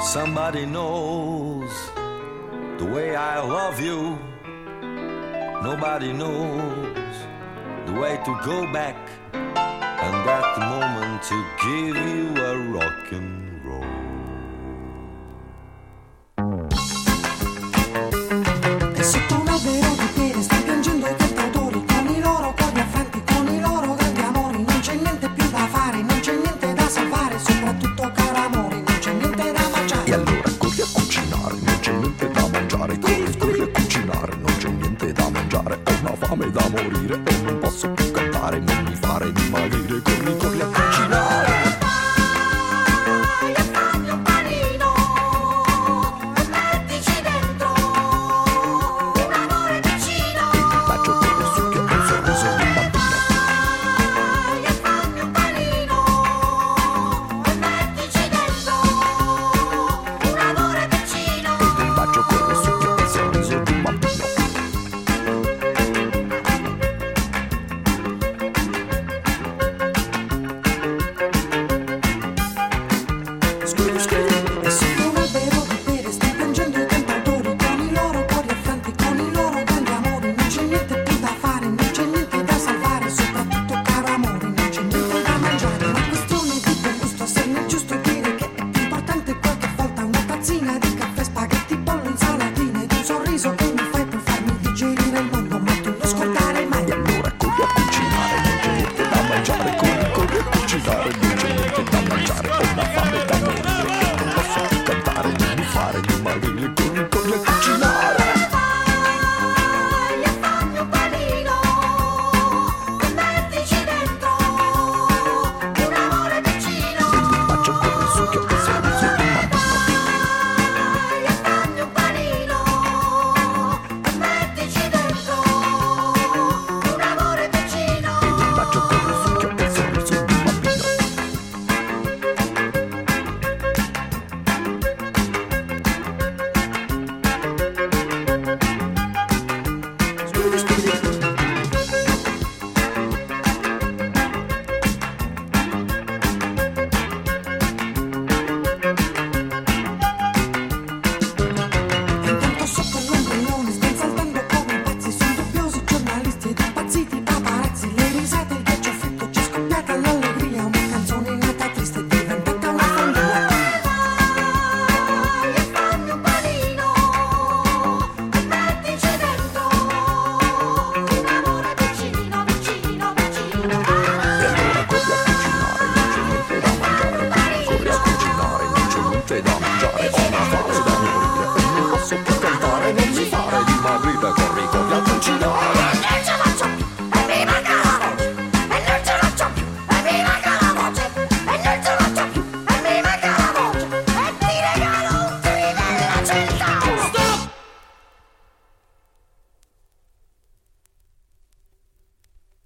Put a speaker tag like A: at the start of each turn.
A: Somebody knows the way I love you. Nobody knows the way to go back, and at the moment to give you a rock and roll.
B: E sotto un albero di pere sta piangendo i cantautori, con i loro cuori affranti, con i loro grandi amori. Non c'è niente più da fare, non c'è niente da salvare, soprattutto caro amore, non c'è niente da mangiare.
C: E allora corri a cucinare, non c'è niente da mangiare. Corri a cucinare, non c'è niente da mangiare. Ho una fame da morire e non posso più cantare, non mi fare dimagrire. Corri a